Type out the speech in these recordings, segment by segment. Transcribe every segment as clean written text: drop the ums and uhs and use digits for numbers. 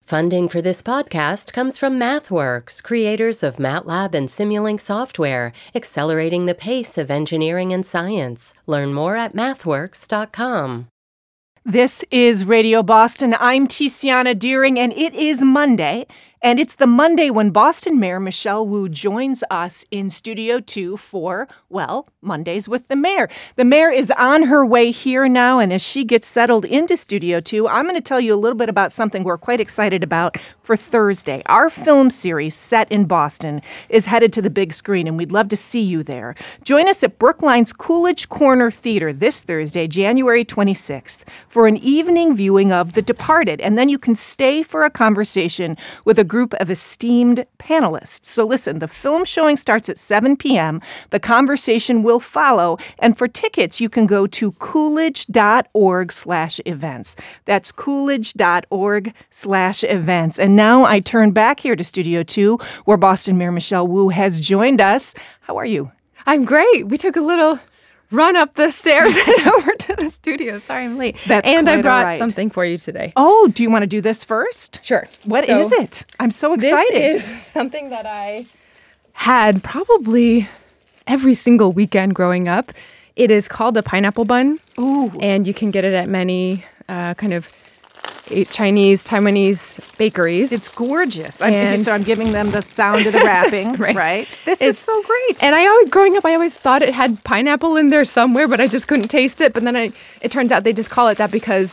Funding for this podcast comes from MathWorks, creators of MATLAB and Simulink software, accelerating the pace of engineering and science. Learn more at mathworks.com. This is Radio Boston. I'm Tiziana Deering, and it is Monday. And it's the Monday when Boston Mayor Michelle Wu joins us in Studio 2 for, well, Mondays with the Mayor. The Mayor is on her way here now, and as she gets settled into Studio 2, I'm going to tell you a little bit about something we're quite excited about for Thursday. Our film series set in Boston is headed to the big screen, and we'd love to see you there. Join us at Brookline's Coolidge Corner Theater this Thursday, January 26th, for an evening viewing of The Departed, and then you can stay for a conversation with a group of esteemed panelists. So listen, the film showing starts at 7 p.m. The conversation will follow. And for tickets, you can go to coolidge.org/events. That's coolidge.org/events. And now I turn back here to Studio 2, where Boston Mayor Michelle Wu has joined us. How are you? I'm great. We took a little run up the stairs and over to the studio. Sorry I'm late. And I brought something for you today. Oh, do you want to do this first? Sure. What is it? I'm so excited. This is something that I had probably every single weekend growing up. It is called a pineapple bun. Ooh. And you can get it at many kind of Chinese, Taiwanese bakeries. It's gorgeous. I'm giving them the sound of the wrapping, right? This is so great. And growing up, I always thought it had pineapple in there somewhere, but I just couldn't taste it. But then it turns out they just call it that because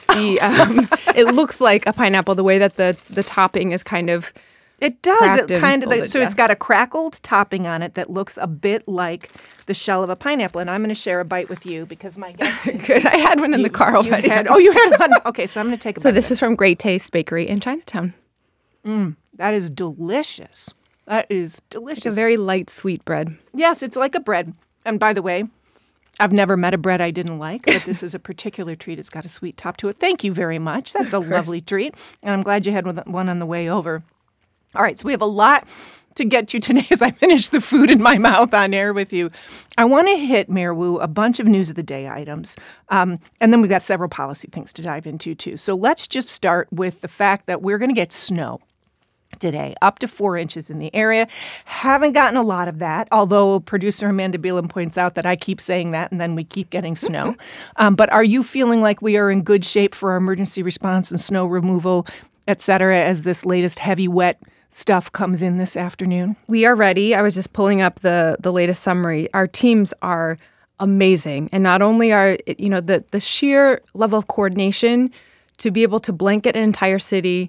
it looks like a pineapple, the way that the topping is kind of it does. It kind of folded, It's got a crackled topping on it that looks a bit like the shell of a pineapple. And I'm going to share a bite with you because my guess is good. I had one in the car already. You had one. Okay, so I'm going to take a bite. So this is from Great Taste Bakery in Chinatown. That is delicious. That is delicious. It's a very light, sweet bread. Yes, it's like a bread. And by the way, I've never met a bread I didn't like, but this is a particular treat. It's got a sweet top to it. Thank you very much. That's a lovely treat. And I'm glad you had one on the way over. All right, so we have a lot to get to today as I finish the food in my mouth on air with you. I want to hit, Mayor Wu, a bunch of news of the day items, and then we've got several policy things to dive into, too. So let's just start with the fact that we're going to get snow today, up to 4 inches in the area. Haven't gotten a lot of that, although producer Amanda Beelan points out that I keep saying that and then we keep getting snow. But are you feeling like we are in good shape for our emergency response and snow removal, et cetera, as this latest heavy, wet stuff comes in this afternoon? We are ready. I was just pulling up the latest summary. Our teams are amazing. And not only are, the sheer level of coordination to be able to blanket an entire city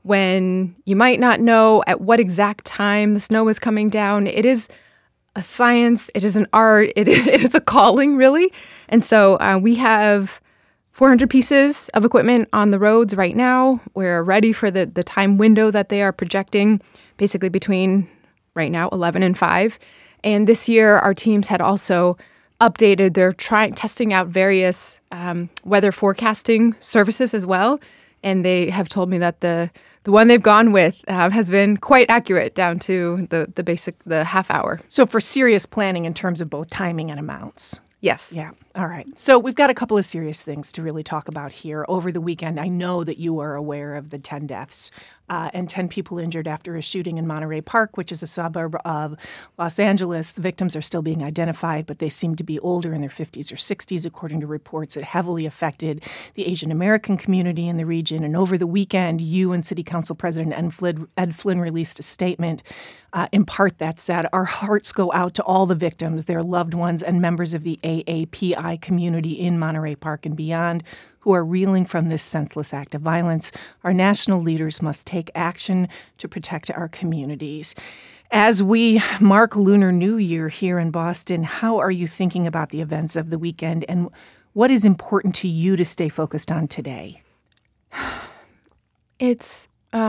when you might not know at what exact time the snow is coming down. It is a science. It is an art. It is a calling, really. And so we have 400 pieces of equipment on the roads right now. We're ready for the time window that they are projecting, basically between right now 11 and 5. And this year, our teams had also updated. They're testing out various weather forecasting services as well. And they have told me that the one they've gone with has been quite accurate down to the half hour. So for serious planning in terms of both timing and amounts. Yes. Yeah. All right. So we've got a couple of serious things to really talk about here. Over the weekend, I know that you are aware of the 10 deaths and 10 people injured after a shooting in Monterey Park, which is a suburb of Los Angeles. The victims are still being identified, but they seem to be older in their 50s or 60s, according to reports. It heavily affected the Asian American community in the region. And over the weekend, you and City Council President Ed Flynn released a statement. In part, that said, our hearts go out to all the victims, their loved ones, and members of the AAPI community in Monterey Park and beyond who are reeling from this senseless act of violence. Our national leaders must take action to protect our communities. As we mark Lunar New Year here in Boston, how are you thinking about the events of the weekend, and what is important to you to stay focused on today? It's,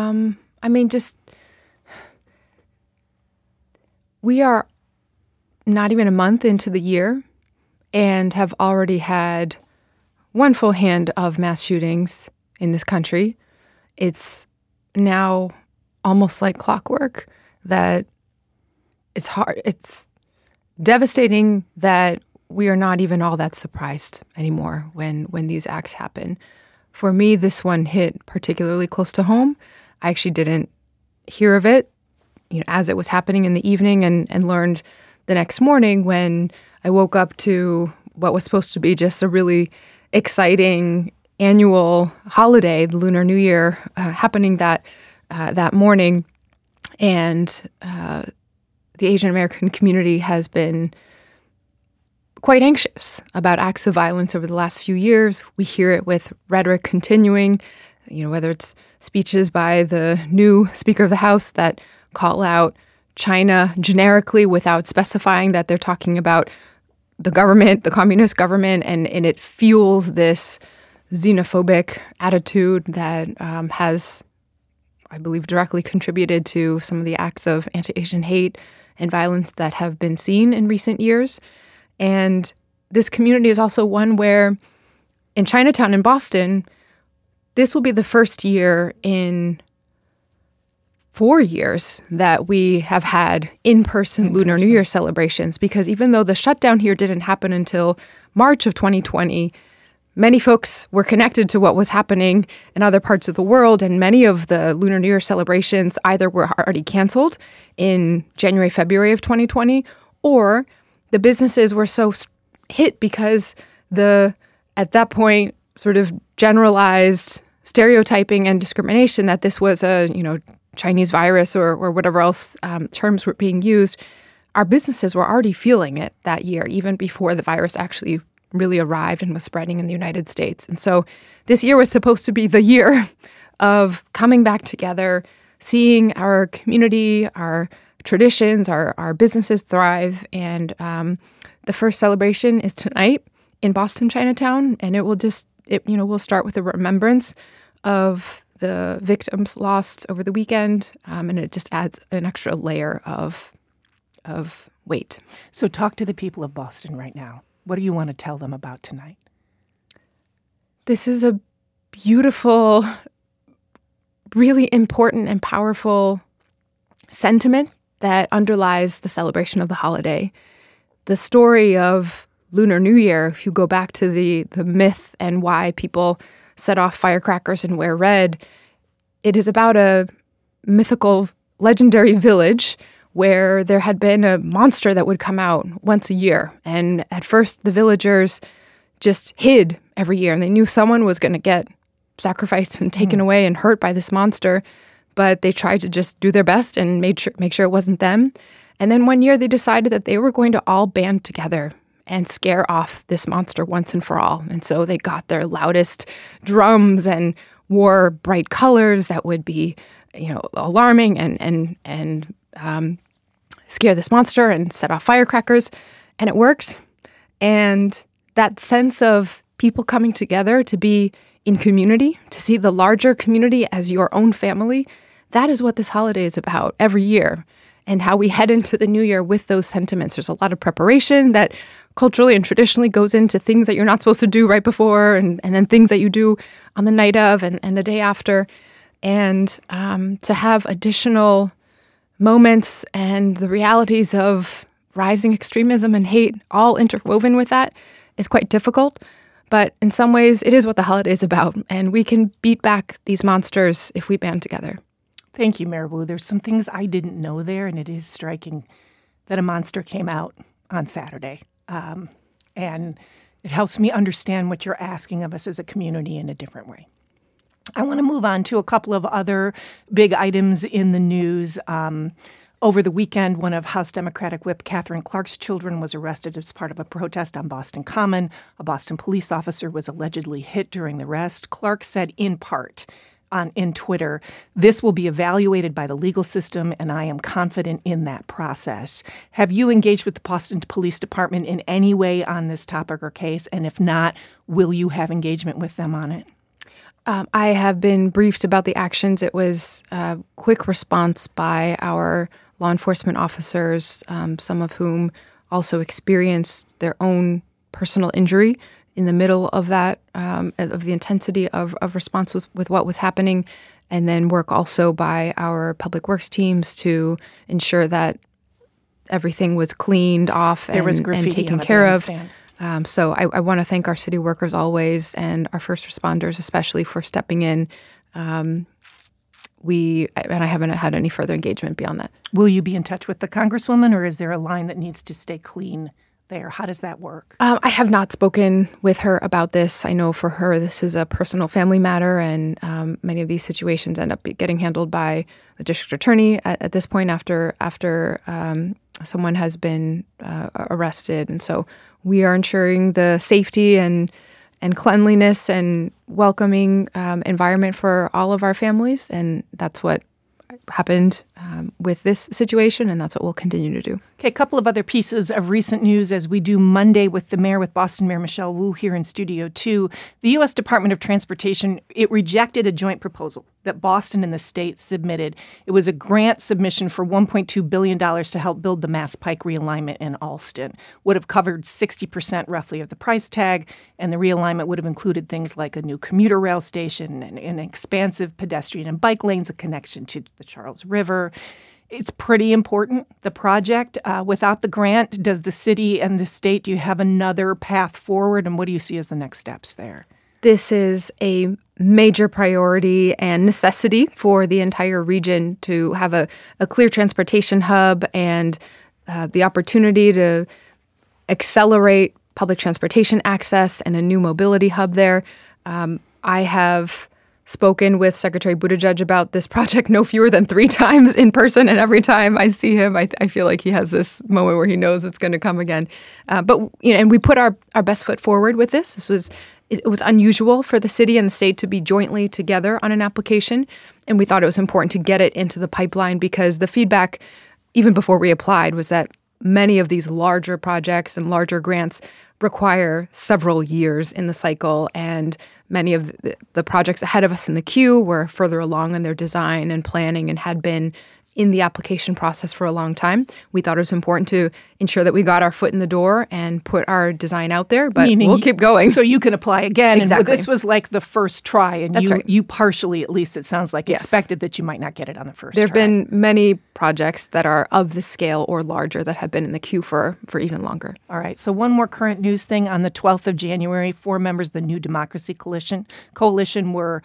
we are not even a month into the year and have already had one full hand of mass shootings in this country. It's now almost like clockwork that it's hard. It's devastating that we are not even all that surprised anymore when these acts happen. For me, this one hit particularly close to home. I actually didn't hear of it, as it was happening in the evening, and learned the next morning when I woke up to what was supposed to be just a really exciting annual holiday, the Lunar New Year, happening that morning. And the Asian American community has been quite anxious about acts of violence over the last few years. We hear it with rhetoric continuing, whether it's speeches by the new Speaker of the House that call out China generically without specifying that they're talking about the government, the communist government, and it fuels this xenophobic attitude that has, I believe, directly contributed to some of the acts of anti-Asian hate and violence that have been seen in recent years. And this community is also one where in Chinatown in Boston, this will be the first year in 4 years that we have had in-person Lunar New Year celebrations, because even though the shutdown here didn't happen until March of 2020, many folks were connected to what was happening in other parts of the world, and many of the Lunar New Year celebrations either were already canceled in January, February of 2020, or the businesses were so hit because at that point, sort of generalized stereotyping and discrimination that this was a, Chinese virus or whatever else terms were being used. Our businesses were already feeling it that year, even before the virus actually really arrived and was spreading in the United States. And so this year was supposed to be the year of coming back together, seeing our community, our traditions, our businesses thrive. And the first celebration is tonight in Boston Chinatown, and we'll start with a remembrance of the victims lost over the weekend, and it just adds an extra layer of weight. So talk to the people of Boston right now. What do you want to tell them about tonight? This is a beautiful, really important and powerful sentiment that underlies the celebration of the holiday. The story of Lunar New Year, if you go back to the myth and why people set off firecrackers and wear red, it is about a mythical, legendary village where there had been a monster that would come out once a year. And at first, the villagers just hid every year, and they knew someone was going to get sacrificed and taken away and hurt by this monster, but they tried to just do their best and make sure it wasn't them. And then one year, they decided that they were going to all band together and scare off this monster once and for all. And so they got their loudest drums and wore bright colors that would be, alarming and scare this monster and set off firecrackers. And it worked. And that sense of people coming together to be in community, to see the larger community as your own family, that is what this holiday is about every year. And how we head into the new year with those sentiments. There's a lot of preparation that culturally and traditionally goes into things that you're not supposed to do right before, and then things that you do on the night of and the day after. And to have additional moments and the realities of rising extremism and hate all interwoven with that is quite difficult. But in some ways, it is what the holiday is about. And we can beat back these monsters if we band together. Thank you, Mayor Wu. There's some things I didn't know there, and it is striking that a monster came out on Saturday. And it helps me understand what you're asking of us as a community in a different way. I want to move on to a couple of other big items in the news. Over the weekend, one of House Democratic Whip Katherine Clark's children was arrested as part of a protest on Boston Common. A Boston police officer was allegedly hit during the arrest. Clark said in part in Twitter, "This will be evaluated by the legal system, and I am confident in that process." Have you engaged with the Boston Police Department in any way on this topic or case? And if not, will you have engagement with them on it? I have been briefed about the actions. It was a quick response by our law enforcement officers, some of whom also experienced their own personal injury in the middle of that, of the intensity of response with what was happening, and then work also by our public works teams to ensure that everything was cleaned off and taken care of. So I want to thank our city workers always, and our first responders especially, for stepping in I haven't had any further engagement beyond that. Will you be in touch with the Congresswoman, or is there a line that needs to stay clean there? How does that work? I have not spoken with her about this. I know for her this is a personal family matter, and many of these situations end up getting handled by the district attorney at this point after someone has been arrested. And so we are ensuring the safety and cleanliness and welcoming environment for all of our families, and that's what happened with this situation, and that's what we'll continue to do. Okay, a couple of other pieces of recent news as we do Monday with the mayor, with Boston Mayor Michelle Wu here in Studio 2. The U.S. Department of Transportation, it rejected a joint proposal that Boston and the state submitted. It was a grant submission for $1.2 billion to help build the Mass Pike realignment in Allston. Would have covered 60% roughly of the price tag, and the realignment would have included things like a new commuter rail station and an expansive pedestrian and bike lanes, a connection to the Charles River. It's pretty important, the project. Without the grant, does the city and the state, do you have another path forward? And what do you see as the next steps there? This is a major priority and necessity for the entire region to have a clear transportation hub and the opportunity to accelerate public transportation access and a new mobility hub there. I have spoken with Secretary Buttigieg about this project no fewer than 3 times in person, and every time I see him, I feel like he has this moment where he knows it's going to come again. And we put our best foot forward with this. It was unusual for the city and the state to be jointly together on an application, and we thought it was important to get it into the pipeline because the feedback, even before we applied, was that many of these larger projects and larger grants require several years in the cycle, and many of the projects ahead of us in the queue were further along in their design and planning and had been in the application process for a long time. We thought it was important to ensure that we got our foot in the door and put our design out there, but we'll keep going. So you can apply again. Exactly. And this was like the first try, and That's right. You partially, at least it sounds like, Yes. expected that you might not get it on the first There try. have been many projects that are of the scale or larger that have been in the queue for even longer. All right. So one more current news thing. On the 12th of January, 4 members of the New Democracy Coalition were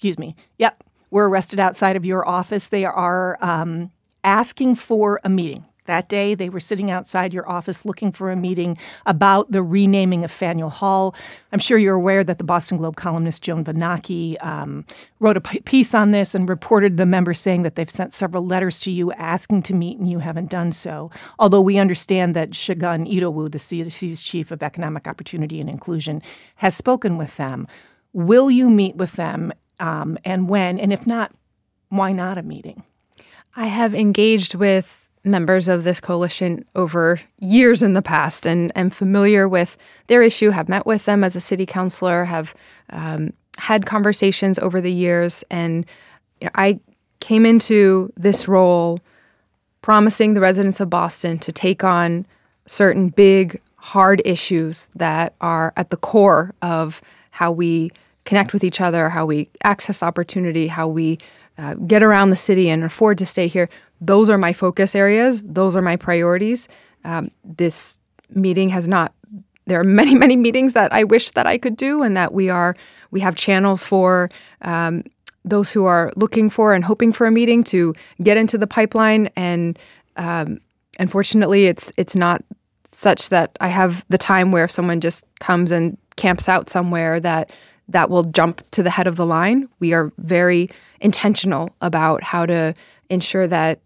arrested outside of your office. They are asking for a meeting. That day, they were sitting outside your office looking for a meeting about the renaming of Faneuil Hall. I'm sure you're aware that the Boston Globe columnist Joan Vanacki wrote a piece on this and reported the members saying that they've sent several letters to you asking to meet, and you haven't done so. Although we understand that Shagun Idowu, the city's chief of economic opportunity and inclusion, has spoken with them. Will you meet with them, and when? And if not, why not a meeting? I have engaged with members of this coalition over years in the past and am familiar with their issue, have met with them as a city councilor, have had conversations over the years. And I came into this role promising the residents of Boston to take on certain big, hard issues that are at the core of how we connect with each other, how we access opportunity, how we get around the city and afford to stay here. Those are my focus areas. Those are my priorities. This meeting has not. There are many, many meetings that I wish that I could do, and that we have channels for those who are looking for and hoping for a meeting to get into the pipeline. And unfortunately, it's not such that I have the time where someone just comes and camps out somewhere that will jump to the head of the line. We are very intentional about how to ensure that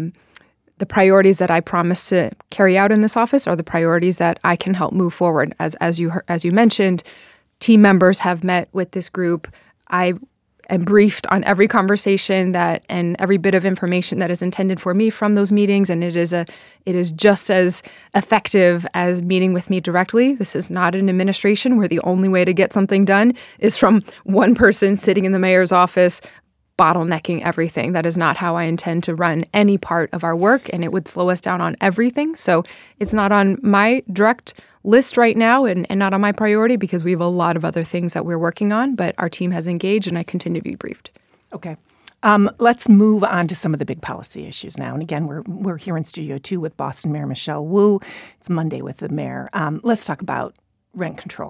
the priorities that I promise to carry out in this office are the priorities that I can help move forward. As you mentioned, team members have met with this group. I am briefed on every conversation and every bit of information that is intended for me from those meetings, and it is just as effective as meeting with me directly. This is not an administration where the only way to get something done is from one person sitting in the mayor's office bottlenecking everything. That is not how I intend to run any part of our work, and it would slow us down on everything. So it's not on my direct list right now and not on my priority because we have a lot of other things that we're working on, but our team has engaged and I continue to be briefed. Okay. Let's move on to some of the big policy issues now. And again, we're here in Studio 2 with Boston Mayor Michelle Wu. It's Monday with the mayor. Let's talk about rent control.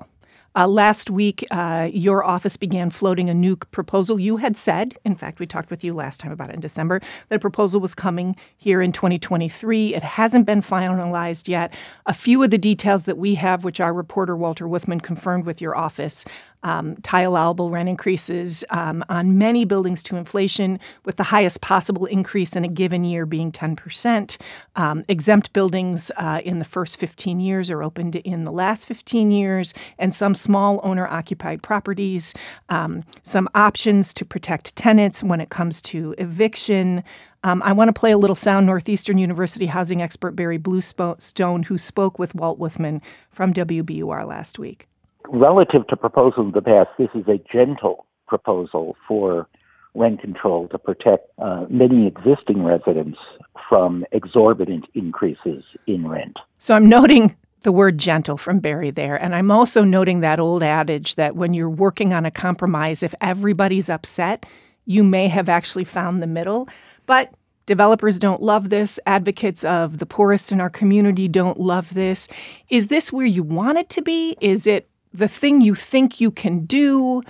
Last week, your office began floating a new proposal. You had said, in fact, we talked with you last time about it in December, that a proposal was coming here in 2023. It hasn't been finalized yet. A few of the details that we have, which our reporter Walter Wuthman confirmed with your office, tie allowable rent increases on many buildings to inflation, with the highest possible increase in a given year being 10%. Exempt buildings in the first 15 years are opened in the last 15 years, and some small owner-occupied properties, some options to protect tenants when it comes to eviction. I want to play a little sound. Northeastern University housing expert Barry Bluestone, who spoke with Walt Wuthman from WBUR last week. Relative to proposals in the past, this is a gentle proposal for rent control to protect many existing residents from exorbitant increases in rent. So I'm noting the word gentle from Barry there. And I'm also noting that old adage that when you're working on a compromise, if everybody's upset, you may have actually found the middle. But developers don't love this. Advocates of the poorest in our community don't love this. Is this where you want it to be? Is it the thing you think you can do?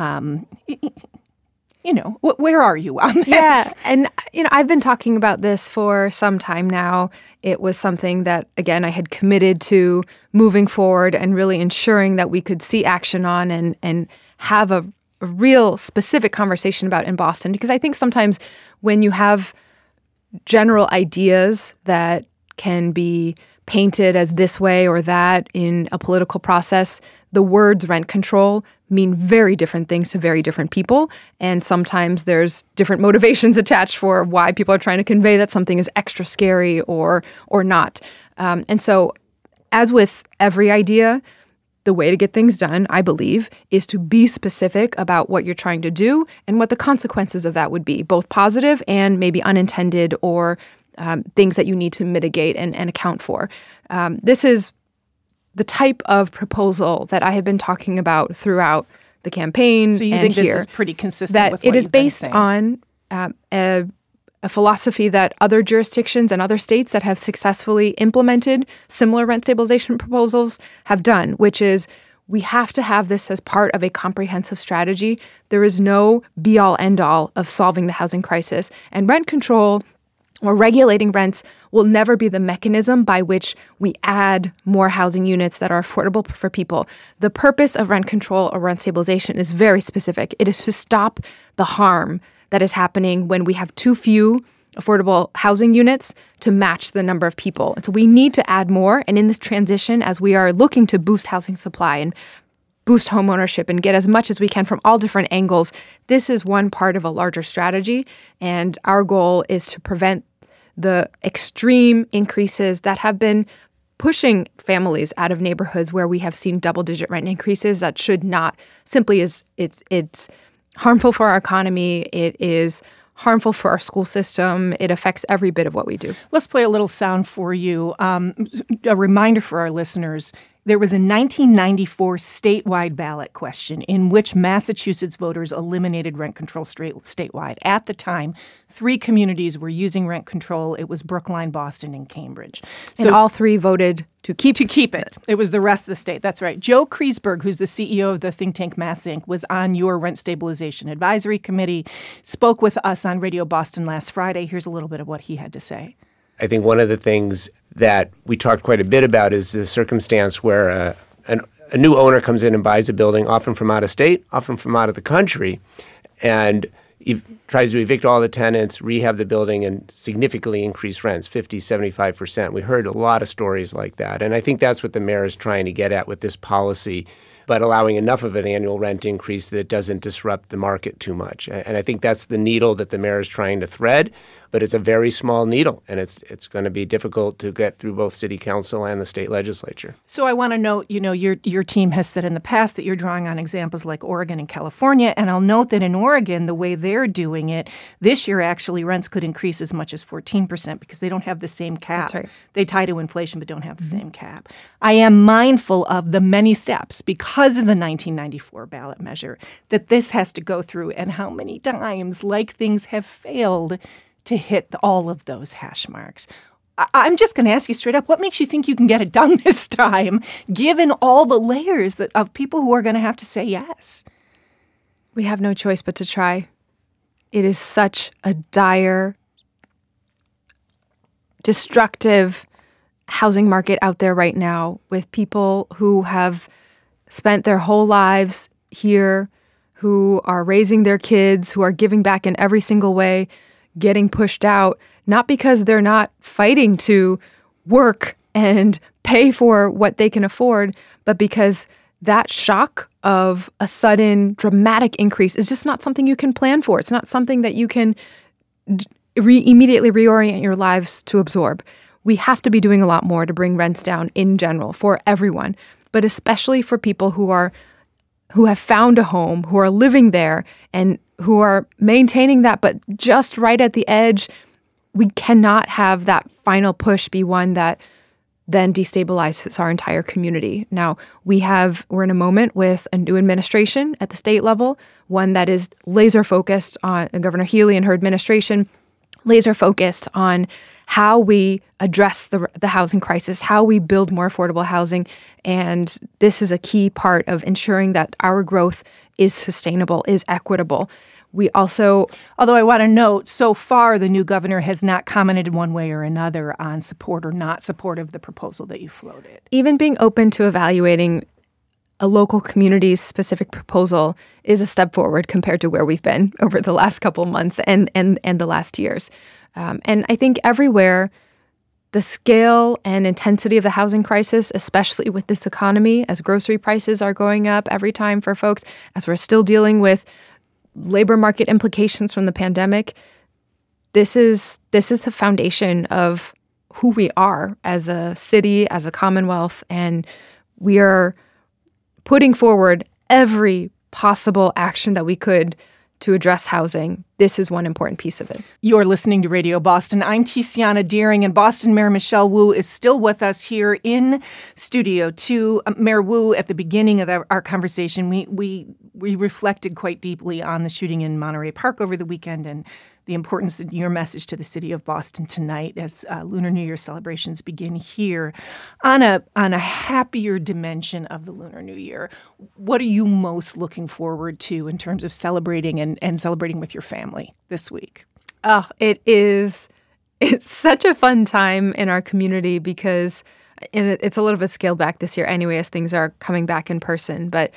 Where are you on this? Yeah, and I've been talking about this for some time now. It was something that, again, I had committed to moving forward and really ensuring that we could see action on and have a real specific conversation about in Boston. Because I think sometimes when you have general ideas that can be painted as this way or that in a political process, the words rent control mean very different things to very different people. And sometimes there's different motivations attached for why people are trying to convey that something is extra scary or not. And so, as with every idea, the way to get things done, I believe, is to be specific about what you're trying to do and what the consequences of that would be, both positive and maybe unintended or things that you need to mitigate and account for. This is the type of proposal that I have been talking about throughout the campaign. So you and think here, this is pretty consistent that with what it is you've been based saying? on a philosophy that other jurisdictions and other states that have successfully implemented similar rent stabilization proposals have done, which is we have to have this as part of a comprehensive strategy. There is no be-all, end-all of solving the housing crisis. And rent control or regulating rents will never be the mechanism by which we add more housing units that are affordable for people. The purpose of rent control or rent stabilization is very specific. It is to stop the harm that is happening when we have too few affordable housing units to match the number of people. And so we need to add more. And in this transition, as we are looking to boost housing supply and boost home ownership and get as much as we can from all different angles, this is one part of a larger strategy. And our goal is to prevent the extreme increases that have been pushing families out of neighborhoods where we have seen double-digit rent increases. That should not simply it's harmful for our economy. It is harmful for our school system. It affects every bit of what we do. Let's play a little sound for you. A reminder for our listeners. There was a 1994 statewide ballot question in which Massachusetts voters eliminated rent control statewide. At the time, 3 communities were using rent control. It was Brookline, Boston, and Cambridge. So all 3 voted to keep it. It was the rest of the state. That's right. Joe Kreisberg, who's the CEO of the think tank MassInc, was on your Rent Stabilization Advisory Committee, spoke with us on Radio Boston last Friday. Here's a little bit of what he had to say. I think one of the things that we talked quite a bit about is the circumstance where a new owner comes in and buys a building, often from out of state, often from out of the country, and tries to evict all the tenants, rehab the building, and significantly increase rents, 50, 75%. We heard a lot of stories like that. And I think that's what the mayor is trying to get at with this policy, but allowing enough of an annual rent increase that it doesn't disrupt the market too much. And I think that's the needle that the mayor is trying to thread, but it's a very small needle, and it's going to be difficult to get through both city council and the state legislature. So I want to note, your team has said in the past that you're drawing on examples like Oregon and California, and I'll note that in Oregon, the way they're doing it, this year actually rents could increase as much as 14% because they don't have the same cap. That's right. They tie to inflation but don't have the same cap. I am mindful of the many steps because of the 1994 ballot measure that this has to go through and how many times, like things have failed to hit all of those hash marks. I'm just going to ask you straight up, what makes you think you can get it done this time, given all the layers of people who are going to have to say yes? We have no choice but to try. It is such a dire, destructive housing market out there right now, with people who have spent their whole lives here, who are raising their kids, who are giving back in every single way, getting pushed out, not because they're not fighting to work and pay for what they can afford, but because that shock of a sudden dramatic increase is just not something you can plan for. It's not something that you can immediately reorient your lives to absorb. We have to be doing a lot more to bring rents down in general for everyone, but especially for people who have found a home, who are living there, and who are maintaining that, but just right at the edge. We cannot have that final push be one that then destabilizes our entire community. Now, we're in a moment with a new administration at the state level, one that is laser focused on Governor Healy and her administration, laser focused on how we address the housing crisis, how we build more affordable housing. And this is a key part of ensuring that our growth is sustainable, is equitable. We also... Although I want to note, so far the new governor has not commented one way or another on support or not support of the proposal that you floated. Even being open to evaluating a local community's specific proposal is a step forward compared to where we've been over the last couple months and the last years. And I think everywhere, the scale and intensity of the housing crisis, especially with this economy, as grocery prices are going up every time for folks, as we're still dealing with labor market implications from the pandemic, this is the foundation of who we are as a city, as a Commonwealth, and we are putting forward every possible action that we could to address housing. This is one important piece of it. You're listening to Radio Boston. I'm Tiziana Dearing, and Boston Mayor Michelle Wu is still with us here in Studio 2. Mayor Wu, at the beginning of our conversation, we reflected quite deeply on the shooting in Monterey Park over the weekend and the importance of your message to the city of Boston tonight as Lunar New Year celebrations begin here. On a happier dimension of the Lunar New Year, what are you most looking forward to in terms of celebrating and celebrating with your family this week? Oh, it's such a fun time in our community because it's a little bit scaled back this year anyway as things are coming back in person. But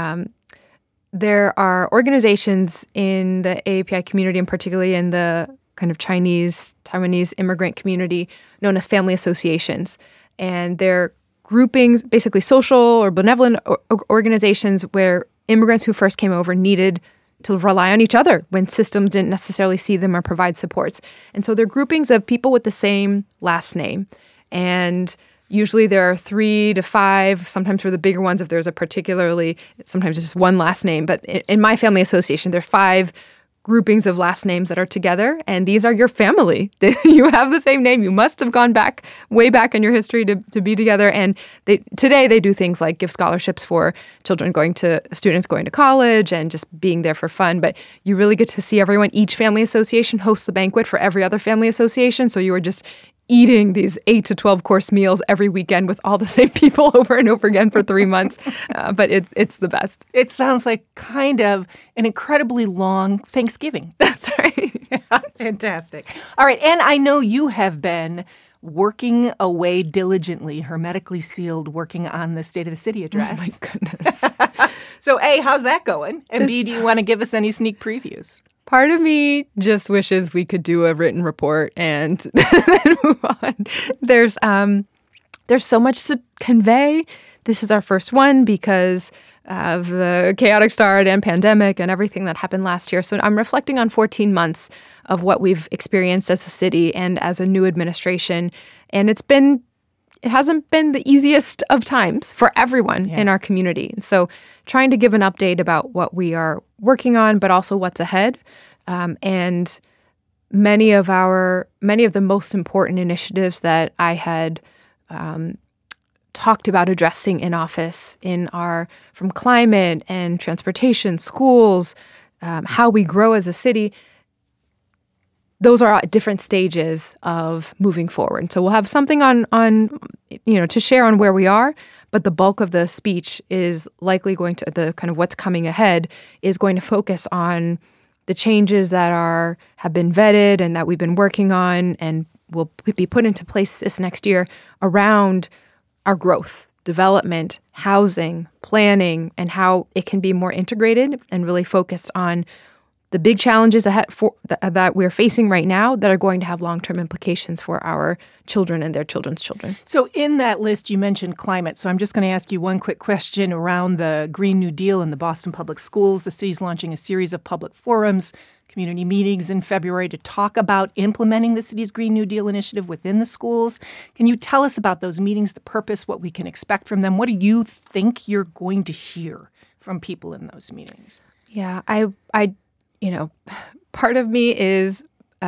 there are organizations in the AAPI community, and particularly in the kind of Chinese, Taiwanese immigrant community, known as family associations. And they're groupings, basically social or benevolent organizations where immigrants who first came over needed to rely on each other when systems didn't necessarily see them or provide supports. And so they're groupings of people with the same last name. And usually there are 3 to 5, sometimes for the bigger ones, if there's sometimes it's just one last name. But in my family association, there are 5 groupings of last names that are together, and these are your family. You have the same name. You must have gone way back in your history to be together. And today they do things like give scholarships for students going to college and just being there for fun. But you really get to see everyone. Each family association hosts the banquet for every other family association. So you are just eating these 8 to 12 course meals every weekend with all the same people over and over again for 3 months. But it's the best. It sounds like kind of an incredibly long Thanksgiving. That's right. Fantastic. All right. And I know you have been working away diligently, hermetically sealed, working on the State of the City address. Oh, my goodness. So, A, how's that going? And B, do you want to give us any sneak previews? Part of me just wishes we could do a written report and then move on. There's so much to convey. This is our first one because of the chaotic start and pandemic and everything that happened last year. So I'm reflecting on 14 months of what we've experienced as a city and as a new administration. And it hasn't been the easiest of times for everyone in our community. So trying to give an update about what we are working on, but also what's ahead. And many of the most important initiatives that I had talked about addressing in office from climate and transportation, schools, how we grow as a city. those are at different stages of moving forward. So we'll have something on to share on where we are, but the bulk of the speech is likely going to, the kind of what's coming ahead is going to focus on the changes that have been vetted and that we've been working on and will be put into place this next year around our growth, development, housing, planning, and how it can be more integrated and really focused on the big challenges ahead that we're facing right now that are going to have long-term implications for our children and their children's children. So in that list, you mentioned climate. So I'm just going to ask you one quick question around the Green New Deal in the Boston Public Schools. The city's launching a series of public forums, community meetings in February to talk about implementing the city's Green New Deal initiative within the schools. Can you tell us about those meetings, the purpose, what we can expect from them? What do you think you're going to hear from people in those meetings? Yeah, I part of me is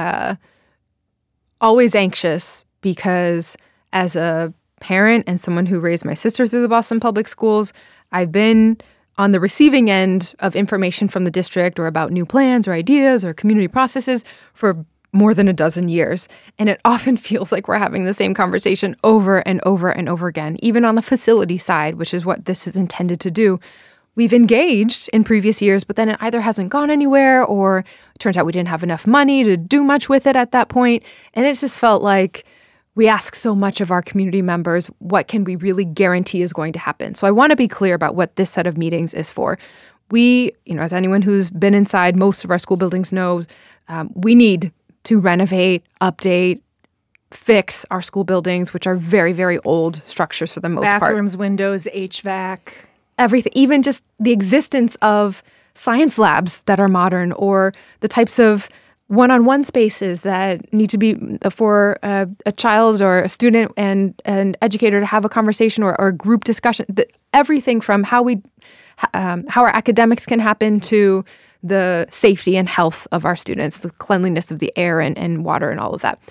always anxious because as a parent and someone who raised my sister through the Boston Public Schools, I've been on the receiving end of information from the district or about new plans or ideas or community processes for more than a dozen years. And it often feels like we're having the same conversation over and over and over again, even on the facility side, which is what this is intended to do. We've engaged in previous years, but then it either hasn't gone anywhere or it turns out we didn't have enough money to do much with it at that point. And it just felt like we ask so much of our community members, what can we really guarantee is going to happen? So I want to be clear about what this set of meetings is for. We, as anyone who's been inside most of our school buildings knows, we need to renovate, update, fix our school buildings, which are very, very old structures for the most part. Bathrooms, windows, HVAC. Everything, even just the existence of science labs that are modern or the types of one-on-one spaces that need to be for a child or a student and an educator to have a conversation or a group discussion. Everything from how our academics can happen to the safety and health of our students, the cleanliness of the air and water and all of that.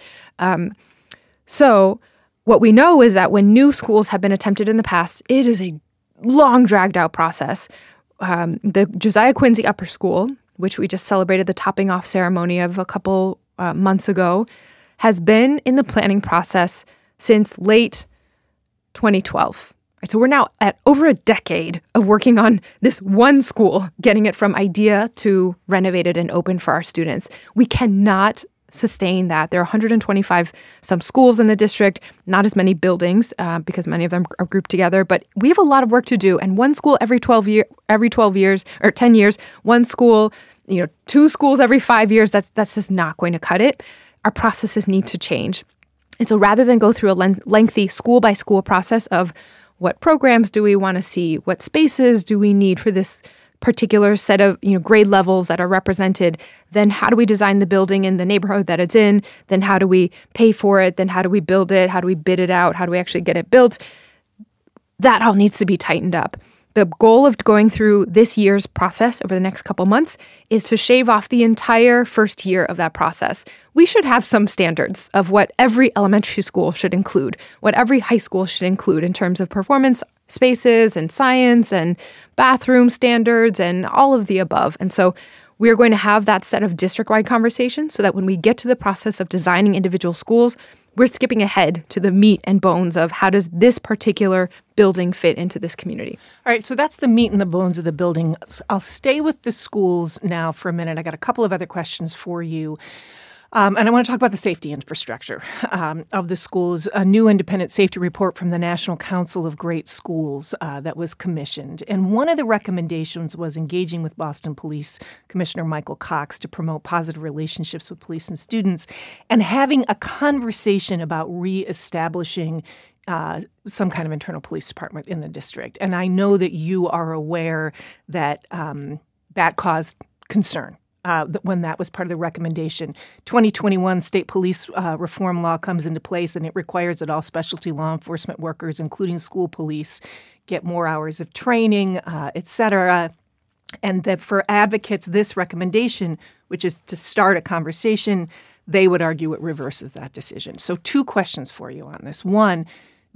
So what we know is that when new schools have been attempted in the past, it is a long, dragged-out process. The Josiah Quincy Upper School, which we just celebrated the topping off ceremony of a couple months ago, has been in the planning process since late 2012. So we're now at over a decade of working on this one school, getting it from idea to renovated and open for our students. We cannot sustain that. There are 125 some schools in the district, not as many buildings because many of them are grouped together, but we have a lot of work to do. And one school every 12 years or 10 years, one school, two schools every 5 years, that's just not going to cut it. Our processes need to change. And so rather than go through a lengthy school by school process of what programs do we want to see, what spaces do we need for this particular set of grade levels that are represented, then how do we design the building in the neighborhood that it's in, then how do we pay for it, then how do we build it, how do we bid it out, how do we actually get it built, that all needs to be tightened up. The goal of going through this year's process over the next couple months is to shave off the entire first year of that process. We should have some standards of what every elementary school should include, what every high school should include in terms of performance spaces and science and bathroom standards and all of the above. And so we are going to have that set of district-wide conversations so that when we get to the process of designing individual schools, we're skipping ahead to the meat and bones of how does this particular building fit into this community. All right, so that's the meat and the bones of the building. I'll stay with the schools now for a minute. I got a couple of other questions for you. And I want to talk about the safety infrastructure of the schools. A new independent safety report from the National Council of Great Schools that was commissioned. And one of the recommendations was engaging with Boston Police Commissioner Michael Cox to promote positive relationships with police and students and having a conversation about reestablishing some kind of internal police department in the district. And I know that you are aware that that caused concern. When that was part of the recommendation. 2021 state police reform law comes into place, and it requires that all specialty law enforcement workers, including school police, get more hours of training, et cetera. And that for advocates, this recommendation, which is to start a conversation, they would argue it reverses that decision. So 2 questions for you on this. One,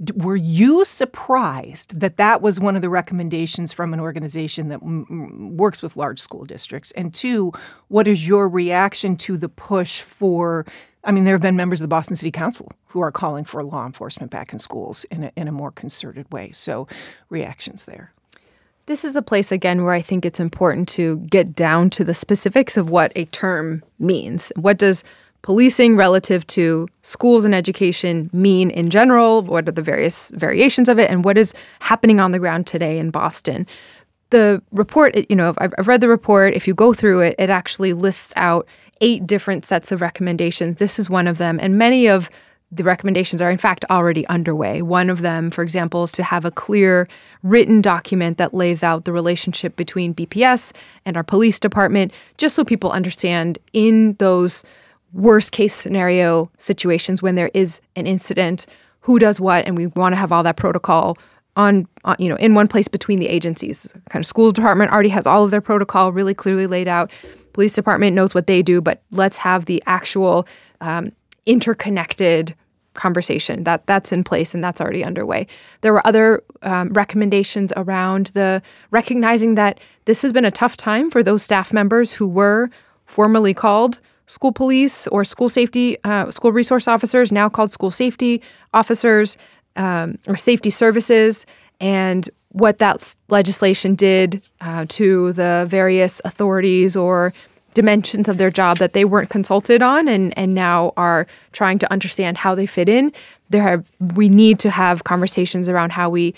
Were you surprised that that was one of the recommendations from an organization that works with large school districts? And two, what is your reaction to the push for, I mean, there have been members of the Boston City Council who are calling for law enforcement back in schools in a more concerted way. So reactions there. This is a place, again, where I think it's important to get down to the specifics of what a term means. What does policing relative to schools and education mean in general? What are the various variations of it? And what is happening on the ground today in Boston? The report, I've read the report. If you go through it, it actually lists out 8 different sets of recommendations. This is one of them. And many of the recommendations are, in fact, already underway. One of them, for example, is to have a clear written document that lays out the relationship between BPS and our police department, just so people understand in those worst case scenario situations when there is an incident, who does what, and we want to have all that protocol on in one place between the agencies. The kind of school department already has all of their protocol really clearly laid out. Police department knows what they do, but let's have the actual interconnected conversation that's in place, and that's already underway. There were other recommendations around the recognizing that this has been a tough time for those staff members who were formerly called school police or school safety, school resource officers, now called school safety officers or safety services, and what that legislation did to the various authorities or dimensions of their job that they weren't consulted on and now are trying to understand how they fit in. We need to have conversations around how we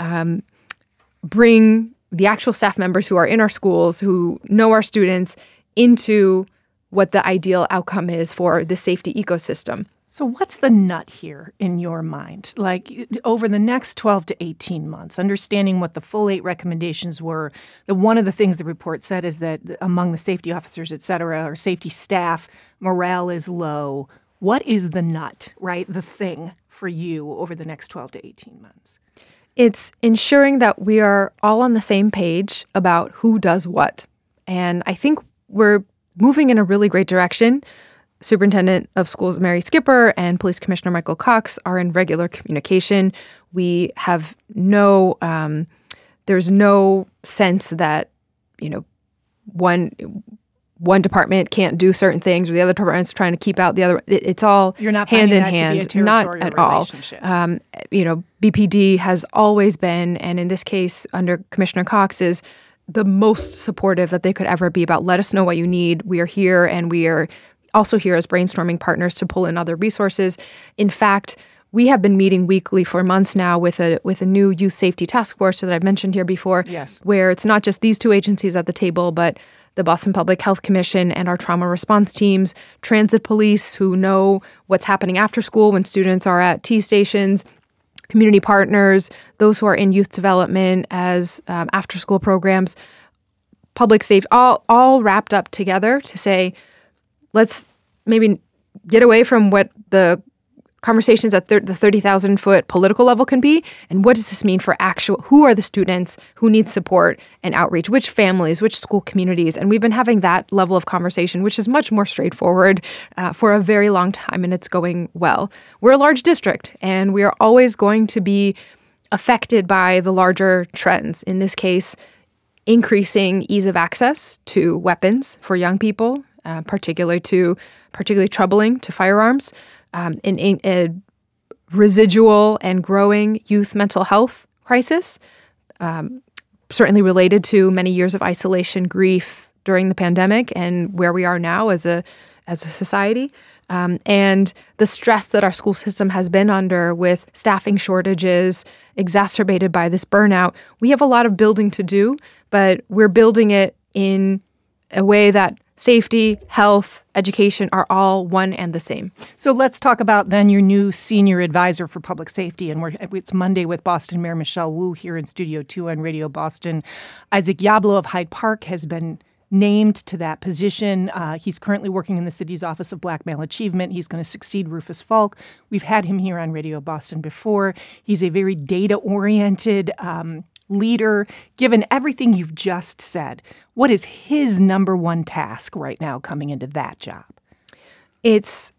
bring the actual staff members who are in our schools, who know our students, into what the ideal outcome is for the safety ecosystem. So what's the nut here in your mind? Like over the next 12 to 18 months, understanding what the full 8 recommendations were, one of the things the report said is that among the safety officers, et cetera, or safety staff, morale is low. What is the nut, right? The thing for you over the next 12 to 18 months? It's ensuring that we are all on the same page about who does what. And I think we're moving in a really great direction. Superintendent of Schools Mary Skipper and Police Commissioner Michael Cox are in regular communication. We have there's no sense that, one department can't do certain things or the other department's trying to keep out the other. It's all You're not hand in that hand, to be a not territorial at all. relationship. BPD has always been, and in this case under Commissioner Cox, is the most supportive that they could ever be about. Let us know what you need. We are here, and we are also here as brainstorming partners to pull in other resources. In fact, we have been meeting weekly for months now with a new youth safety task force that I've mentioned here before, yes, where it's not just these 2 agencies at the table, but the Boston Public Health Commission and our trauma response teams, transit police who know what's happening after school when students are at T stations, community partners, those who are in youth development as after-school programs, public safety, all wrapped up together to say, let's maybe get away from what the conversations at the 30,000-foot political level can be, and what does this mean for who are the students who need support and outreach, which families, which school communities, and we've been having that level of conversation, which is much more straightforward for a very long time, and it's going well. We're a large district, and we are always going to be affected by the larger trends. In this case, increasing ease of access to weapons for young people, particularly troubling to firearms, in a residual and growing youth mental health crisis, certainly related to many years of isolation, grief during the pandemic, and where we are now as a society, and the stress that our school system has been under with staffing shortages exacerbated by this burnout. We have a lot of building to do, but we're building it in a way that safety, health, education are all one and the same. So let's talk about then your new senior advisor for public safety. And it's Monday with Boston Mayor Michelle Wu here in Studio 2 on Radio Boston. Isaac Yablo of Hyde Park has been named to that position. He's currently working in the city's Office of Black Male Achievement. He's going to succeed Rufus Falk. We've had him here on Radio Boston before. He's a very data-oriented leader. Given everything you've just said, what is his number one task right now coming into that job? It's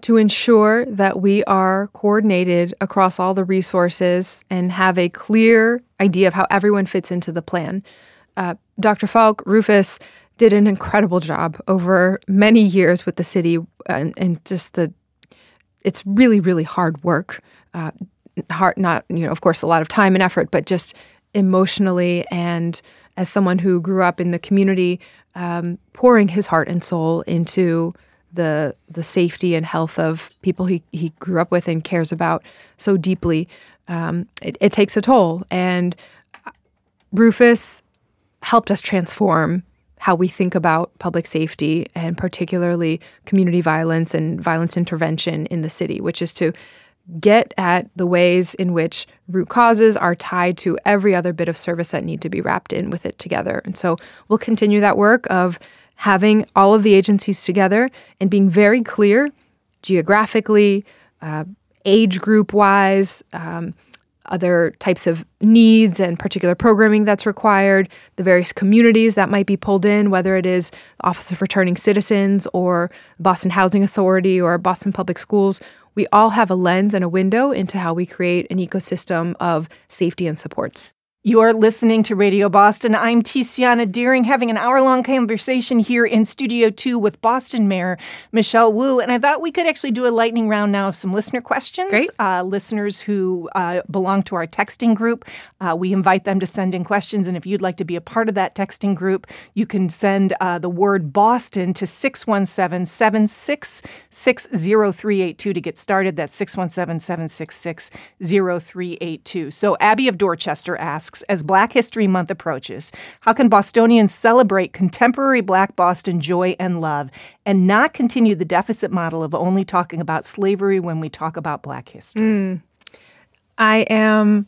to ensure that we are coordinated across all the resources and have a clear idea of how everyone fits into the plan. Dr. Falk, Rufus did an incredible job over many years with the city, and just it's really, really hard work. Not, of course, a lot of time and effort, but just emotionally, and as someone who grew up in the community, pouring his heart and soul into the safety and health of people he grew up with and cares about so deeply. It takes a toll. And Rufus helped us transform how we think about public safety, and particularly community violence and violence intervention in the city, which is to get at the ways in which root causes are tied to every other bit of service that need to be wrapped in with it together. And so we'll continue that work of having all of the agencies together and being very clear geographically, age group-wise, other types of needs and particular programming that's required, the various communities that might be pulled in, whether it is the Office of Returning Citizens or Boston Housing Authority or Boston Public Schools. We all have a lens and a window into how we create an ecosystem of safety and supports. You're listening to Radio Boston. I'm Tiziana Deering, having an hour-long conversation here in Studio 2 with Boston Mayor Michelle Wu. And I thought we could actually do a lightning round now of some listener questions. Great. Listeners who belong to our texting group, we invite them to send in questions. And if you'd like to be a part of that texting group, you can send the word Boston to 617-766-0382 to get started. That's 617-766-0382. So Abby of Dorchester asks, as Black History Month approaches, how can Bostonians celebrate contemporary Black Boston joy and love and not continue the deficit model of only talking about slavery when we talk about Black history? I am,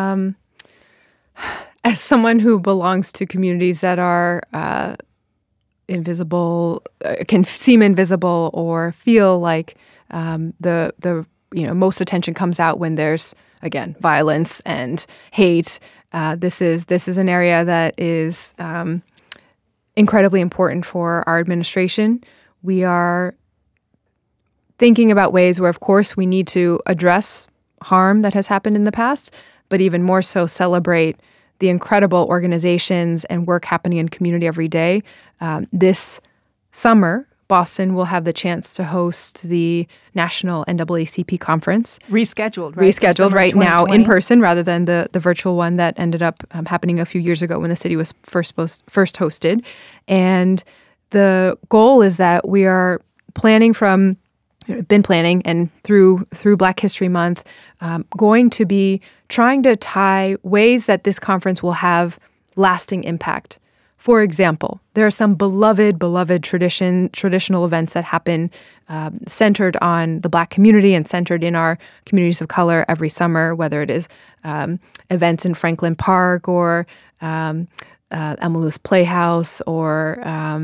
as someone who belongs to communities that are invisible, can seem invisible or feel like the most attention comes out when there's, again, violence and hate. This is an area that is incredibly important for our administration. We are thinking about ways where, of course, we need to address harm that has happened in the past, but even more so celebrate the incredible organizations and work happening in community every day. This summer, Boston will have the chance to host the National NAACP conference. Rescheduled right now in person rather than the virtual one that ended up happening a few years ago when the city was first hosted. And the goal is that we are planning and through Black History Month, going to be trying to tie ways that this conference will have lasting impact. For example, there are some beloved traditional events that happen centered on the Black community and centered in our communities of color every summer, whether it is events in Franklin Park or Emma Lewis Playhouse or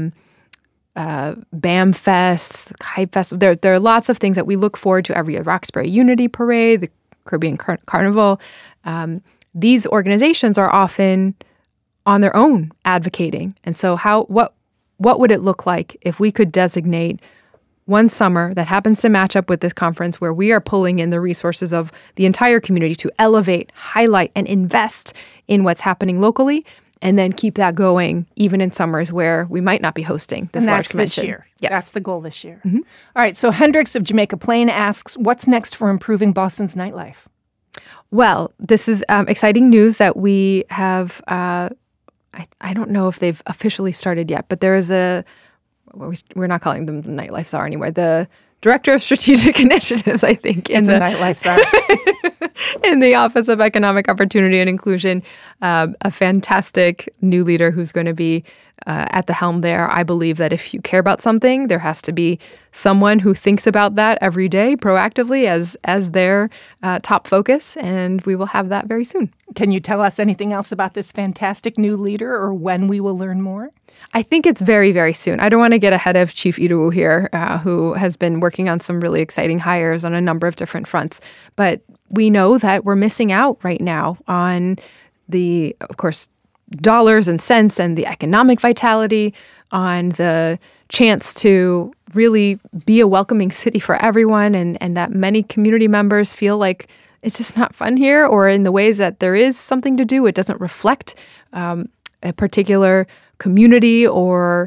BAM Fest, Kite Fest. There are lots of things that we look forward to every year. Roxbury Unity Parade, the Caribbean Carnival. These organizations are often on their own advocating. And so what would it look like if we could designate one summer that happens to match up with this conference where we are pulling in the resources of the entire community to elevate, highlight, and invest in what's happening locally, and then keep that going even in summers where we might not be hosting this large convention. This year. Yes. That's the goal this year. Mm-hmm. All right, so Hendricks of Jamaica Plain asks, what's next for improving Boston's nightlife? Well, this is exciting news that we have I don't know if they've officially started yet, but there is we're not calling them the Nightlife Czar anymore. The Director of Strategic Initiatives, I think. It's a Nightlife Czar. In the Office of Economic Opportunity and Inclusion, a fantastic new leader who's going to be at the helm there. I believe that if you care about something, there has to be someone who thinks about that every day proactively as their top focus, and we will have that very soon. Can you tell us anything else about this fantastic new leader or when we will learn more? I think it's very, very soon. I don't want to get ahead of Chief Idowu here, who has been working on some really exciting hires on a number of different fronts. But we know that we're missing out right now on the, of course, dollars and cents and the economic vitality, on the chance to really be a welcoming city for everyone, and that many community members feel like it's just not fun here, or in the ways that there is something to do, it doesn't reflect a particular community or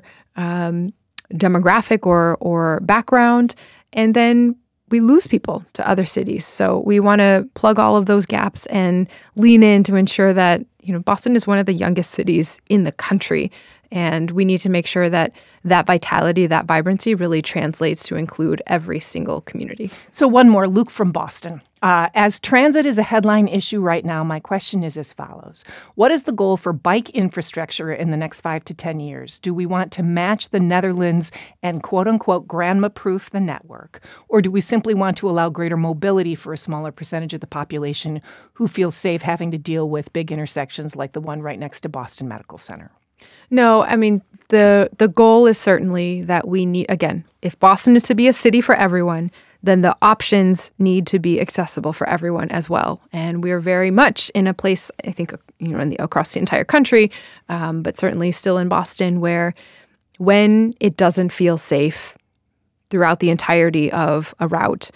demographic or background, and then we lose people to other cities. So we want to plug all of those gaps and lean in to ensure that, Boston is one of the youngest cities in the country, and we need to make sure that that vitality, that vibrancy really translates to include every single community. So one more, Luke from Boston. As transit is a headline issue right now, my question is as follows. What is the goal for bike infrastructure in the next 5 to 10 years? Do we want to match the Netherlands and quote-unquote grandma-proof the network? Or do we simply want to allow greater mobility for a smaller percentage of the population who feels safe having to deal with big intersections like the one right next to Boston Medical Center? No, I mean, the goal is certainly that we need, again, if Boston is to be a city for everyone, then the options need to be accessible for everyone as well. And we are very much in a place, I think, across the entire country, but certainly still in Boston, where when it doesn't feel safe throughout the entirety of a route,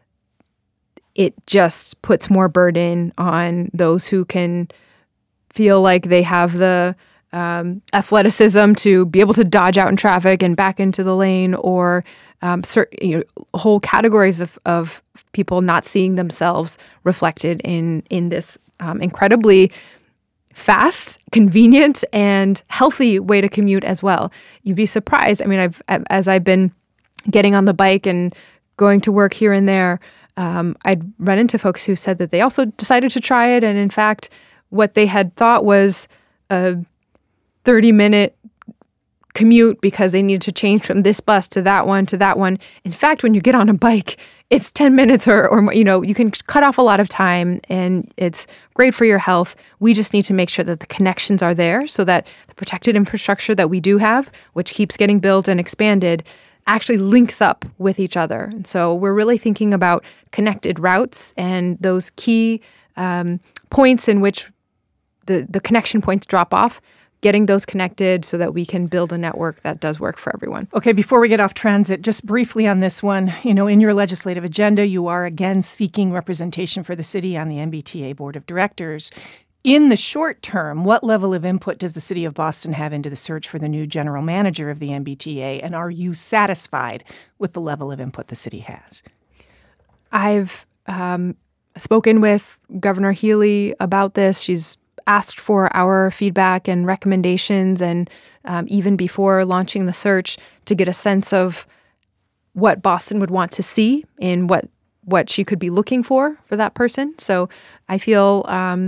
it just puts more burden on those who can feel like they have the athleticism to be able to dodge out in traffic and back into the lane, or whole categories of people not seeing themselves reflected in this incredibly fast, convenient, and healthy way to commute as well. You'd be surprised. I mean, as I've been getting on the bike and going to work here and there, I'd run into folks who said that they also decided to try it, and in fact, what they had thought was a 30-minute commute because they needed to change from this bus to that one to that one. In fact, when you get on a bike, it's 10 minutes or more, you can cut off a lot of time, and it's great for your health. We just need to make sure that the connections are there so that the protected infrastructure that we do have, which keeps getting built and expanded, actually links up with each other. And so we're really thinking about connected routes and those key points in which the connection points drop off, getting those connected so that we can build a network that does work for everyone. Okay, before we get off transit, just briefly on this one, in your legislative agenda, you are again seeking representation for the city on the MBTA Board of Directors. In the short term, what level of input does the city of Boston have into the search for the new general manager of the MBTA, and are you satisfied with the level of input the city has? I've spoken with Governor Healy about this. She's asked for our feedback and recommendations, and even before launching the search, to get a sense of what Boston would want to see in what she could be looking for that person. So I feel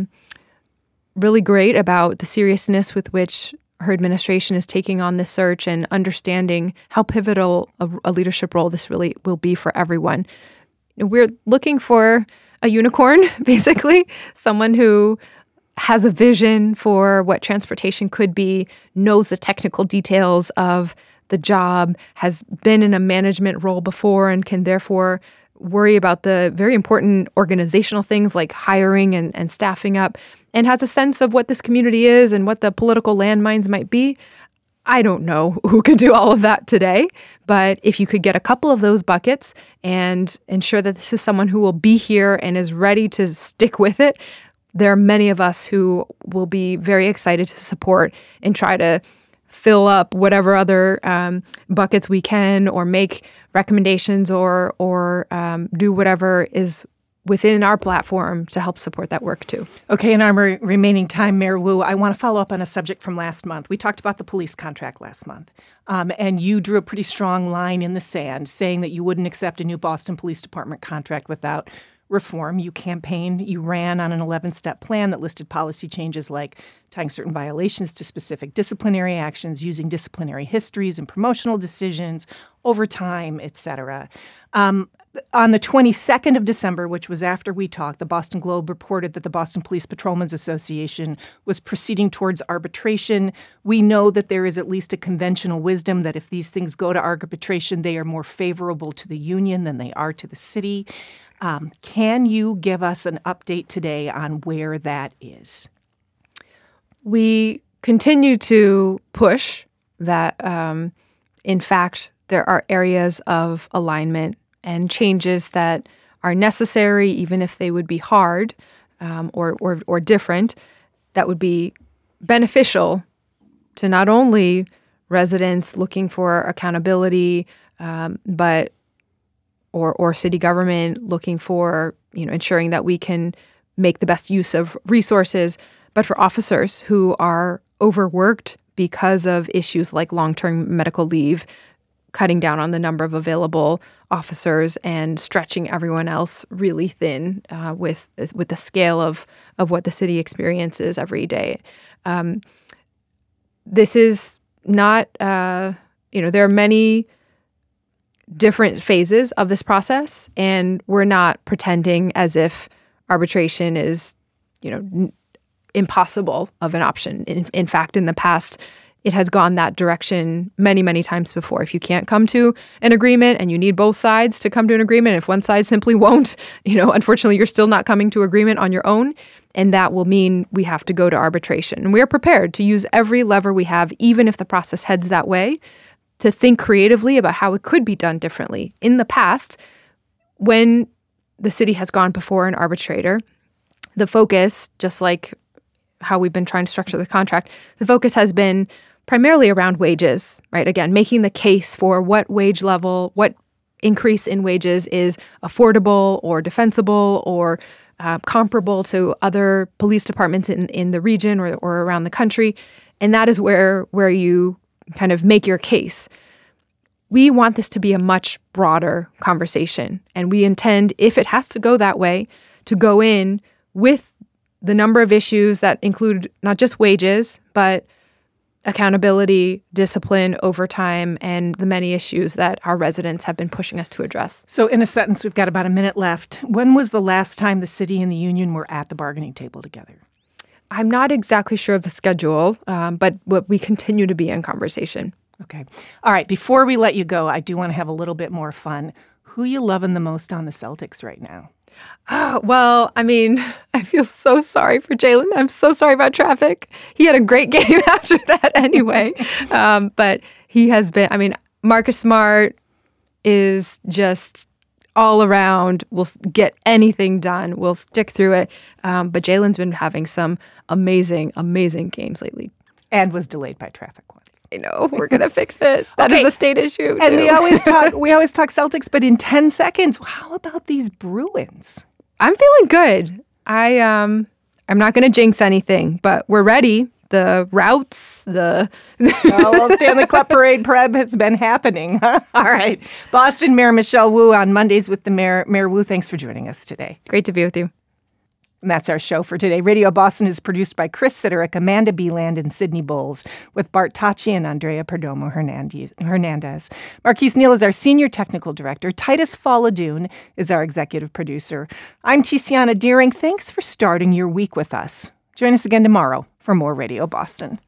really great about the seriousness with which her administration is taking on this search and understanding how pivotal a leadership role this really will be for everyone. We're looking for a unicorn, basically, someone who has a vision for what transportation could be, knows the technical details of the job, has been in a management role before, and can therefore worry about the very important organizational things like hiring and staffing up, and has a sense of what this community is and what the political landmines might be. I don't know who could do all of that today, but if you could get a couple of those buckets and ensure that this is someone who will be here and is ready to stick with it, there are many of us who will be very excited to support and try to fill up whatever other buckets we can, or make recommendations, or do whatever is within our platform to help support that work too. Okay, in our remaining time, Mayor Wu, I want to follow up on a subject from last month. We talked about the police contract last month, and you drew a pretty strong line in the sand saying that you wouldn't accept a new Boston Police Department contract without reform. You campaigned, you ran on an 11-step plan that listed policy changes like tying certain violations to specific disciplinary actions, using disciplinary histories and promotional decisions, overtime, et cetera. On the 22nd of December, which was after we talked, the Boston Globe reported that the Boston Police Patrolmen's Association was proceeding towards arbitration. We know that there is at least a conventional wisdom that if these things go to arbitration, they are more favorable to the union than they are to the city. Can you give us an update today on where that is? We continue to push that, in fact, there are areas of alignment and changes that are necessary, even if they would be hard or different, that would be beneficial to not only residents looking for accountability, but or city government looking for ensuring that we can make the best use of resources, but for officers who are overworked because of issues like long-term medical leave, cutting down on the number of available officers and stretching everyone else really thin with the scale of what the city experiences every day. This is not, there are many different phases of this process, and we're not pretending as if arbitration is, impossible of an option. In fact, in the past, it has gone that direction many, many times before. If you can't come to an agreement and you need both sides to come to an agreement, if one side simply won't, unfortunately, you're still not coming to agreement on your own. And that will mean we have to go to arbitration. And we are prepared to use every lever we have, even if the process heads that way, to think creatively about how it could be done differently. In the past, when the city has gone before an arbitrator, the focus, just like how we've been trying to structure the contract, the focus has been primarily around wages, right? Again, making the case for what wage level, what increase in wages is affordable or defensible or comparable to other police departments in the region or around the country. And that is where you kind of make your case. We want this to be a much broader conversation. And we intend, if it has to go that way, to go in with the number of issues that include not just wages, but accountability, discipline, overtime, and the many issues that our residents have been pushing us to address. So in a sentence, we've got about a minute left. When was the last time the city and the union were at the bargaining table together? I'm not exactly sure of the schedule, but we continue to be in conversation. Okay. All right. Before we let you go, I do want to have a little bit more fun. Who you loving the most on the Celtics right now? Well, I mean, I feel so sorry for Jalen. I'm so sorry about traffic. He had a great game after that anyway. But he has been, Marcus Smart is just all around, will get anything done, will stick through it. But Jalen's been having some amazing, amazing games lately. And was delayed by traffic once. I know. We're going to fix it. That is a state issue, too. And we always talk Celtics, but in 10 seconds, how about these Bruins? I'm feeling good. I'm not going to jinx anything, but we're ready. The routes, well, Stanley Cup Parade prep has been happening. All right. Boston Mayor Michelle Wu on Mondays with the Mayor. Mayor Wu, thanks for joining us today. Great to be with you. And that's our show for today. Radio Boston is produced by Chris Siderick, Amanda Beeland, and Sydney Bowles, with Bart Tachi and Andrea Perdomo Hernandez. Marquise Neal is our senior technical director. Titus Faladoon is our executive producer. I'm Tiziana Deering. Thanks for starting your week with us. Join us again tomorrow for more Radio Boston.